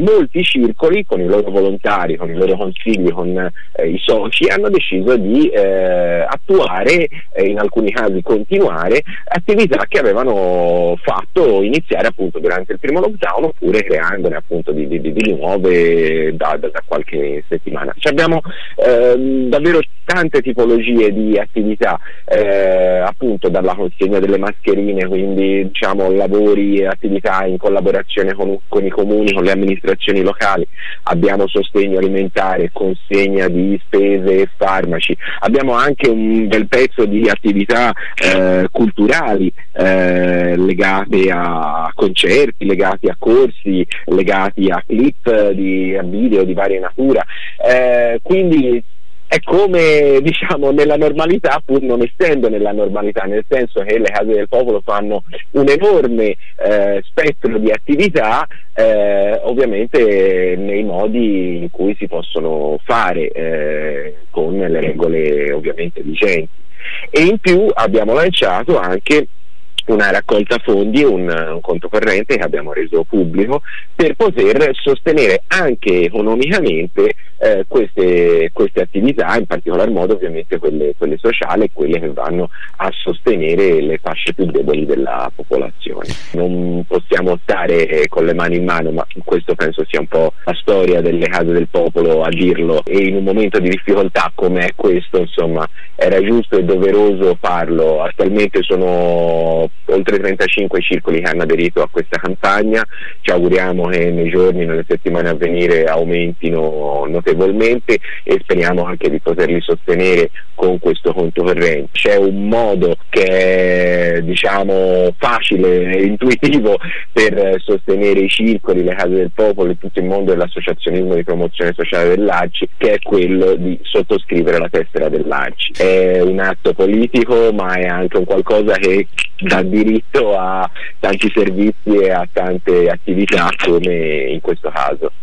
molti circoli con i loro volontari, con i loro consigli, con i soci, hanno deciso di attuare, in alcuni casi continuare, attività che avevano fatto iniziare appunto durante il primo lockdown, oppure creandone appunto di nuove da qualche settimana. Abbiamo davvero tante tipologie di attività, appunto dalla consegna delle mascherine, quindi diciamo lavori e attività in collaborazione con i comuni, con le amministrazioni locali, abbiamo sostegno alimentare, consegna di spese e farmaci, abbiamo anche un bel pezzo di attività culturali legate a concerti, legati a corsi, legati a clip, a video di varia natura, quindi è come diciamo nella normalità, pur non essendo nella normalità, nel senso che le case del popolo fanno un enorme spettro di attività, ovviamente nei modi in cui si possono fare, con le regole ovviamente vigenti. E in più abbiamo lanciato anche una raccolta fondi, un conto corrente che abbiamo reso pubblico per poter sostenere anche economicamente queste attività, in particolar modo ovviamente quelle sociali, quelle che vanno a sostenere le fasce più deboli della popolazione. Non possiamo stare con le mani in mano, ma questo penso sia un po' la storia delle case del popolo a dirlo, e in un momento di difficoltà come è questo, insomma, era giusto e doveroso farlo. Attualmente sono oltre 35 circoli che hanno aderito a questa campagna, ci auguriamo che nei giorni, nelle settimane a venire aumentino notevolmente e speriamo anche di poterli sostenere con questo conto corrente. C'è un modo che è diciamo facile e intuitivo per sostenere i circoli, le case del popolo e tutto il mondo dell'associazionismo di promozione sociale dell'ARCI, che è quello di sottoscrivere la tessera dell'ARCI. È un atto politico, ma è anche un qualcosa che dà diritto a tanti servizi e a tante attività, come in questo caso.